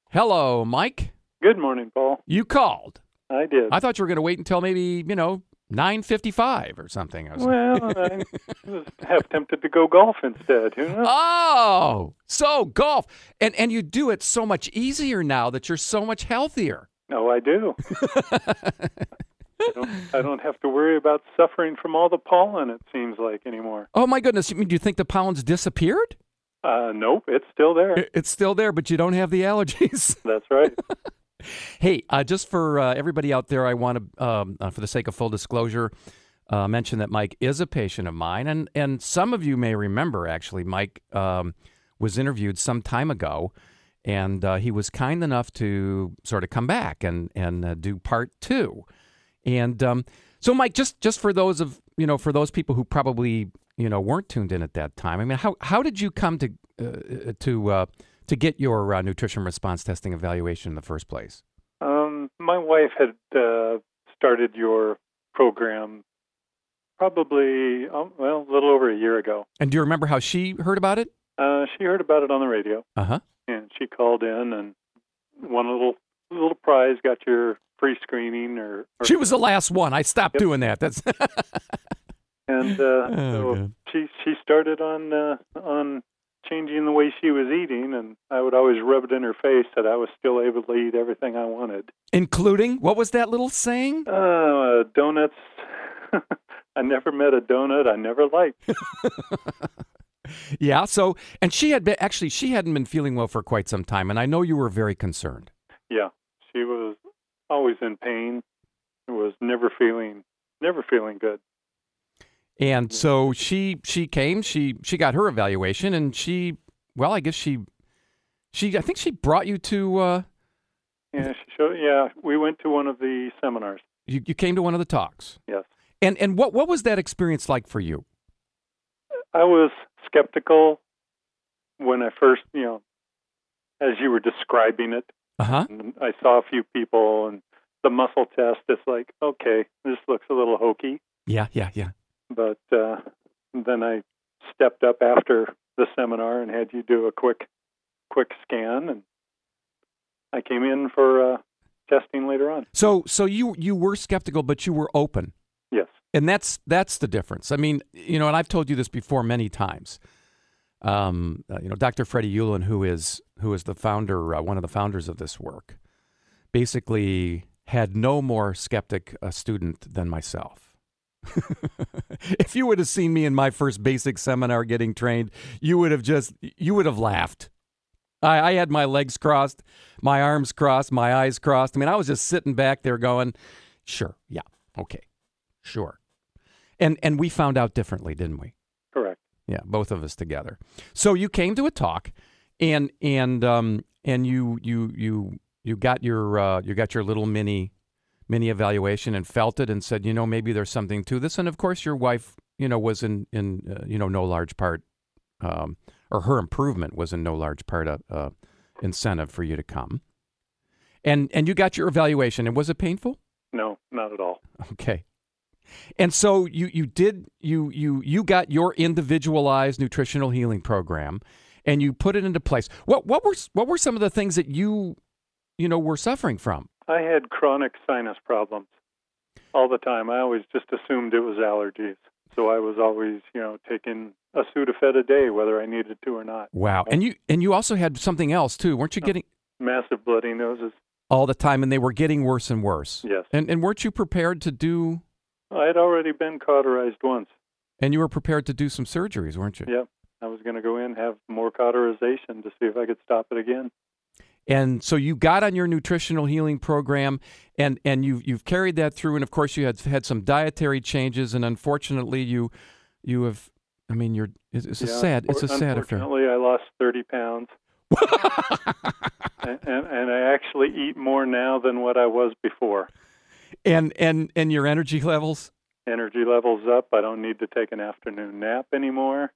Hello, Mike. Good morning, Paul. You called. I did. I thought you were going to wait until maybe, 9:55 or something. Well, I was half tempted to go golf instead. Who knows? Oh, so golf. And you do it so much easier now that you're so much healthier. No, I do. I don't have to worry about suffering from all the pollen, it seems like, anymore. Oh, my goodness. Do you think the pollen's disappeared? Nope, it's still there. It's still there, but you don't have the allergies. That's right. Hey, just for everybody out there, I want to, for the sake of full disclosure, mention that Mike is a patient of mine. And some of you may remember, actually, Mike was interviewed some time ago, and he was kind enough to sort of come back and do part two. And so, Mike, just for those for those people who probably weren't tuned in at that time, I mean, how did you come to get your nutrition response testing evaluation in the first place? My wife had started your program probably, a little over a year ago. And do you remember how she heard about it? She heard about it on the radio. Uh-huh. And she called in and won a little prize, got your free screening. Or she was the last one. I stopped doing that. That's and so she started on changing the way she was eating, and I would always rub it in her face that I was still able to eat everything I wanted. Including, what was that little saying? Donuts. I never met a donut I never liked. Yeah, so, and she hadn't been feeling well for quite some time, and I know you were very concerned. Yeah, she was always in pain, was never feeling good. And so she came, she got her evaluation, and I think she brought you to... we went to one of the seminars. You came to one of the talks? Yes. And what was that experience like for you? I was skeptical when I first, as you were describing it. Uh-huh. I saw a few people, and the muscle test, it's like, okay, this looks a little hokey. Yeah. But then I stepped up after the seminar and had you do a quick scan, and I came in for testing later on. So you were skeptical, but you were open. Yes. And that's the difference. I mean, and I've told you this before many times. Dr. Freddie Ulan, who is the founder, one of the founders of this work, basically had no more skeptic a student than myself. If you would have seen me in my first basic seminar getting trained, you would have laughed. I had my legs crossed, my arms crossed, my eyes crossed. I mean, I was just sitting back there going, sure, yeah, okay, sure. And we found out differently, didn't we? Correct. Yeah, both of us together. So you came to a talk, and you got your little mini evaluation and felt it and said, maybe there's something to this. And of course, your wife, was in no large part, or her improvement was in no large part a incentive for you to come. And you got your evaluation. And was it painful? No, not at all. Okay. And so you got your individualized nutritional healing program, and you put it into place. What were some of the things that you were suffering from? I had chronic sinus problems all the time. I always just assumed it was allergies. So I was always, taking a Sudafed a day, whether I needed to or not. Wow. And you also had something else too, weren't you getting massive bloody noses all the time, and they were getting worse and worse? Yes. And weren't you prepared to do? I had already been cauterized once. And you were prepared to do some surgeries, weren't you? Yep. I was going to go in, have more cauterization to see if I could stop it again. And so you got on your nutritional healing program, and you've carried that through. And of course, you had some dietary changes, and unfortunately, you have. I mean, it's a sad affair. Unfortunately, I lost 30 pounds, and I actually eat more now than what I was before. And your energy levels? Energy levels up. I don't need to take an afternoon nap anymore.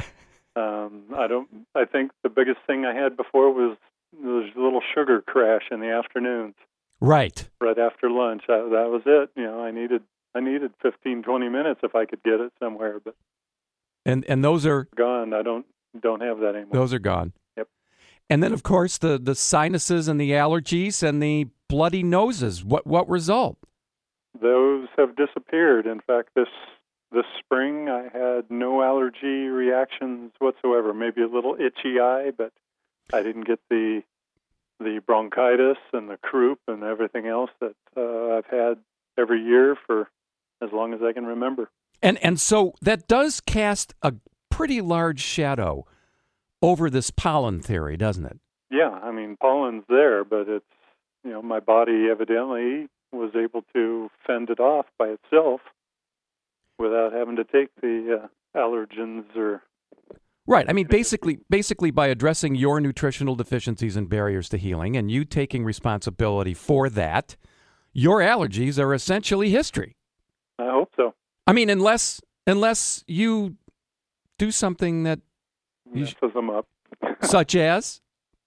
I think the biggest thing I had before was a little sugar crash in the afternoons. Right. Right after lunch. That was it. I needed 15, 20 minutes if I could get it somewhere, but and those are gone. I don't have that anymore. Those are gone. Yep. And then, of course, the sinuses and the allergies and the bloody noses. What result? Those have disappeared. In fact, this spring I had no allergy reactions whatsoever. Maybe a little itchy eye, but I didn't get the bronchitis and the croup and everything else that I've had every year for as long as I can remember. And so that does cast a pretty large shadow over this pollen theory, doesn't it? Yeah, I mean, pollen's there, but it's, my body evidently was able to fend it off by itself without having to take the allergens or... Right. I mean, basically by addressing your nutritional deficiencies and barriers to healing and you taking responsibility for that, your allergies are essentially history. I hope so. I mean, unless you do something that messes them up. Such as?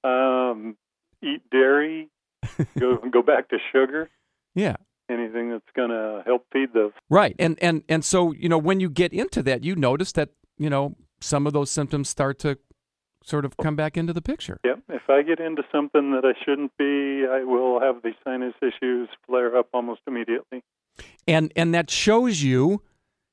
Eat dairy, go back to sugar. Yeah. Anything that's going to help feed those. Right. And so, when you get into that, you notice that, some of those symptoms start to sort of come back into the picture. Yep. If I get into something that I shouldn't be, I will have these sinus issues flare up almost immediately. And that shows you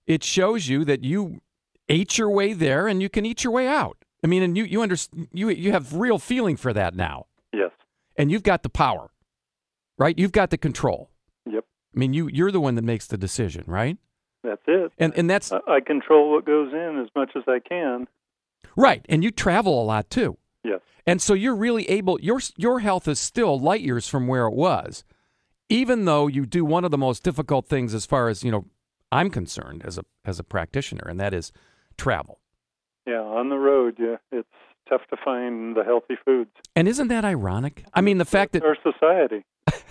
that you ate your way there and you can eat your way out. I mean, and you have real feeling for that now. Yes. And you've got the power, right? You've got the control. Yep. I mean, you're the one that makes the decision, right? That's it. And that's... I control what goes in as much as I can. Right. And you travel a lot, too. Yes. And so you're really able... Your health is still light years from where it was, even though you do one of the most difficult things as far as, I'm concerned as a practitioner, and that is travel. Yeah, on the road, it's tough to find the healthy foods. And isn't that ironic? I mean, the fact that... Our society.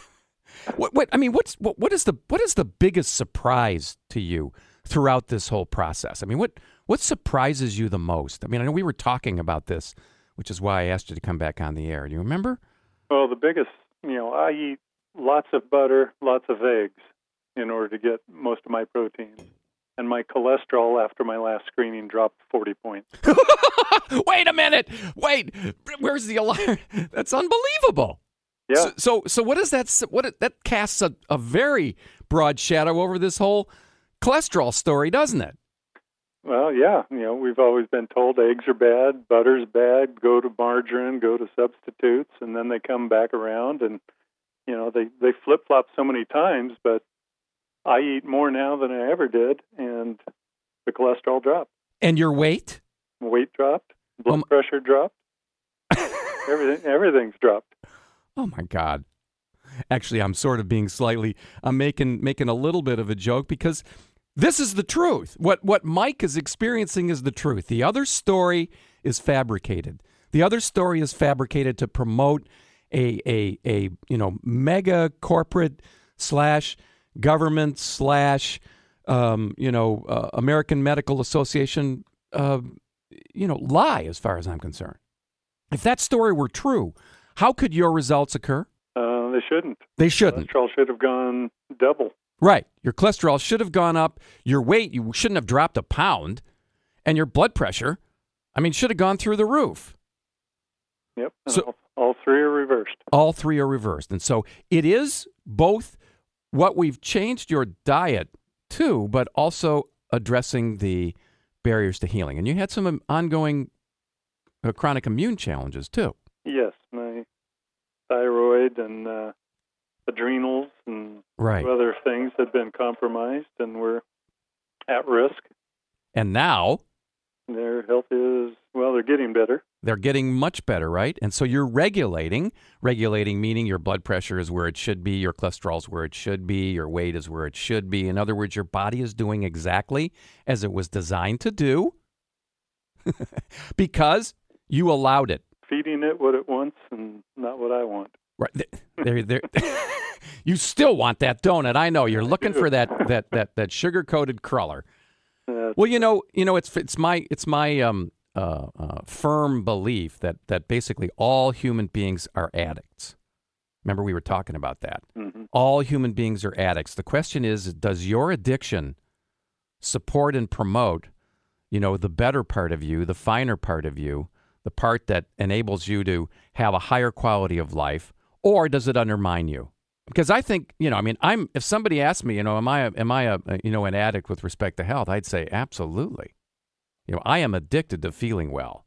What is the biggest surprise to you throughout this whole process? I mean, what surprises you the most? I mean, I know we were talking about this, which is why I asked you to come back on the air. Do you remember? Well, the biggest, I eat lots of butter, lots of eggs in order to get most of my protein. And my cholesterol after my last screening dropped 40 points. Wait a minute. Wait, where's the alarm? That's unbelievable. Yeah. So what is that? That casts a very broad shadow over this whole cholesterol story, doesn't it? Well, yeah. We've always been told eggs are bad, butter's bad, go to margarine, go to substitutes, and then they come back around and, they flip-flop so many times, but I eat more now than I ever did, and the cholesterol dropped. And your weight? Weight dropped, blood pressure dropped, everything's dropped. Oh, my God. Actually, I'm sort of being I'm making a little bit of a joke because this is the truth. What Mike is experiencing is the truth. The other story is fabricated. The other story is fabricated to promote a mega corporate / government / American Medical Association, lie as far as I'm concerned. If that story were true, how could your results occur? They shouldn't. They shouldn't. Cholesterol should have gone double. Right. Your cholesterol should have gone up. Your weight, you shouldn't have dropped a pound. And your blood pressure, should have gone through the roof. Yep. So, all three are reversed. All three are reversed. And so it is both what we've changed your diet to, but also addressing the barriers to healing. And you had some ongoing chronic immune challenges, too. Yes, my thyroid and adrenals and other things had been compromised and were at risk. And now? Their health is, they're getting better. They're getting much better, right? And so you're regulating meaning your blood pressure is where it should be, your cholesterol is where it should be, your weight is where it should be. In other words, your body is doing exactly as it was designed to do because you allowed it. Feeding it what it wants and not what I want. Right. There. You still want that donut. I know. You're looking for that sugar-coated cruller. Well, it's my firm belief that basically all human beings are addicts. Remember, we were talking about that. Mm-hmm. All human beings are addicts. The question is, does your addiction support and promote, the better part of you, the finer part of you, the part that enables you to have a higher quality of life, or does it undermine you? Because I think, if somebody asked me, am I an addict with respect to health? I'd say absolutely. I am addicted to feeling well.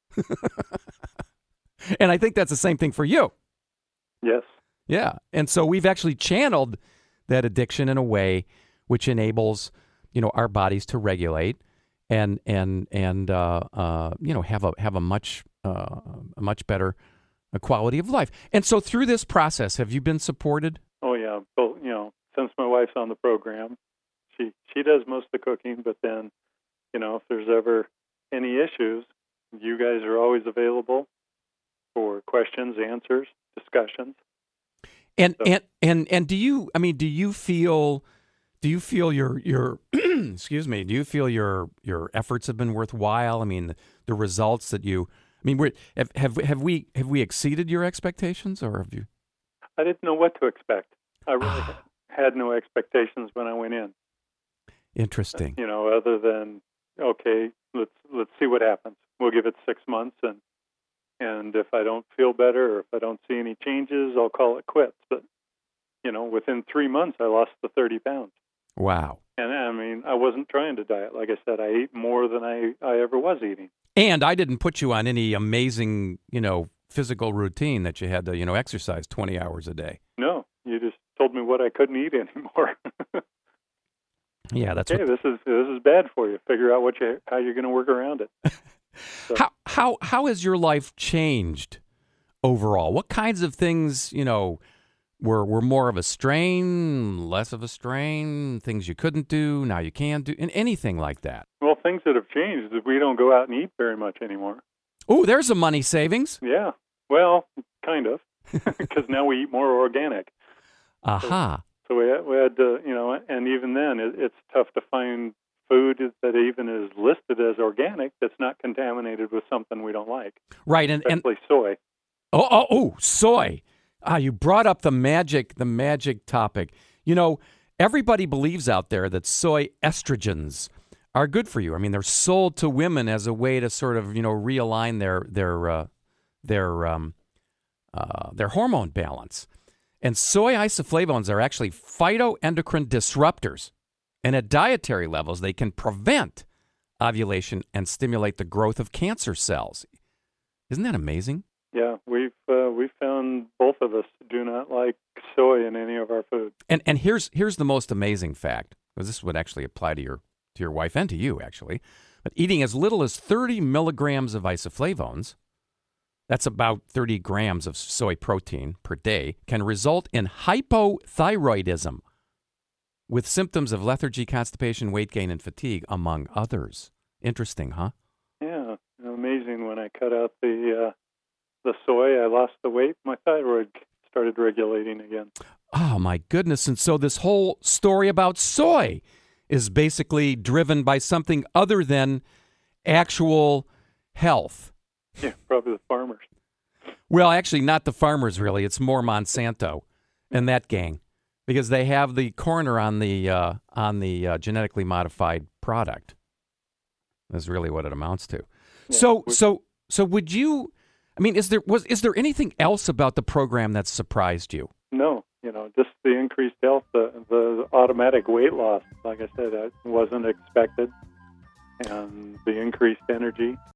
And I think that's the same thing for you. Yes. Yeah. And so we've actually channeled that addiction in a way which enables, our bodies to regulate and have a much better quality of life. And so through this process, have you been supported? Oh yeah. Well, since my wife's on the program, she does most of the cooking, but then, if there's ever any issues, you guys are always available for questions, answers, discussions. And do you feel your excuse me, do you feel your efforts have been worthwhile? I mean, the results that have we exceeded your expectations, or have you? I didn't know what to expect. I really had no expectations when I went in. Interesting. Other than, okay, let's see what happens. We'll give it 6 months, and if I don't feel better or if I don't see any changes, I'll call it quits. But, within 3 months, I lost the 30 pounds. Wow. And I wasn't trying to diet. Like I said, I ate more than I ever was eating. And I didn't put you on any amazing, physical routine that you had to, exercise 20 hours a day. No, you just told me what I couldn't eat anymore. Yeah, that's this is bad for you. Figure out how you're going to work around it. So. How has your life changed overall? What kinds of things, were more of a strain, less of a strain, things you couldn't do, now you can do, and anything like that? Well, things that have changed is we don't go out and eat very much anymore. Oh, there's a money savings. Yeah, well, kind of, because now we eat more organic. Aha. So we had to, and even then, it's tough to find food that even is listed as organic that's not contaminated with something we don't like. Right, especially soy. Oh, soy. You brought up the magic topic. Everybody believes out there that soy estrogens are good for you. I mean, they're sold to women as a way to sort of, realign their hormone balance. And soy isoflavones are actually phytoendocrine disruptors. And at dietary levels, they can prevent ovulation and stimulate the growth of cancer cells. Isn't that amazing? Yeah, we've found both of us do not like soy in any of our food. And here's the most amazing fact, because this would actually apply to your wife and to you, actually. But eating as little as 30 milligrams of isoflavones, that's about 30 grams of soy protein per day, can result in hypothyroidism with symptoms of lethargy, constipation, weight gain, and fatigue, among others. Interesting, huh? Yeah, amazing. When I cut out the soy, I lost the weight. My thyroid started regulating again. Oh, my goodness. And so this whole story about soy is basically driven by something other than actual health. Yeah, probably the farmers. Well, actually, not the farmers, really. It's more Monsanto and that gang, because they have the corner on the genetically modified product. That's really what it amounts to. Yeah, so would you? I mean, is there anything else about the program that surprised you? No, just the increased health, the automatic weight loss. Like I said, that wasn't expected, and the increased energy.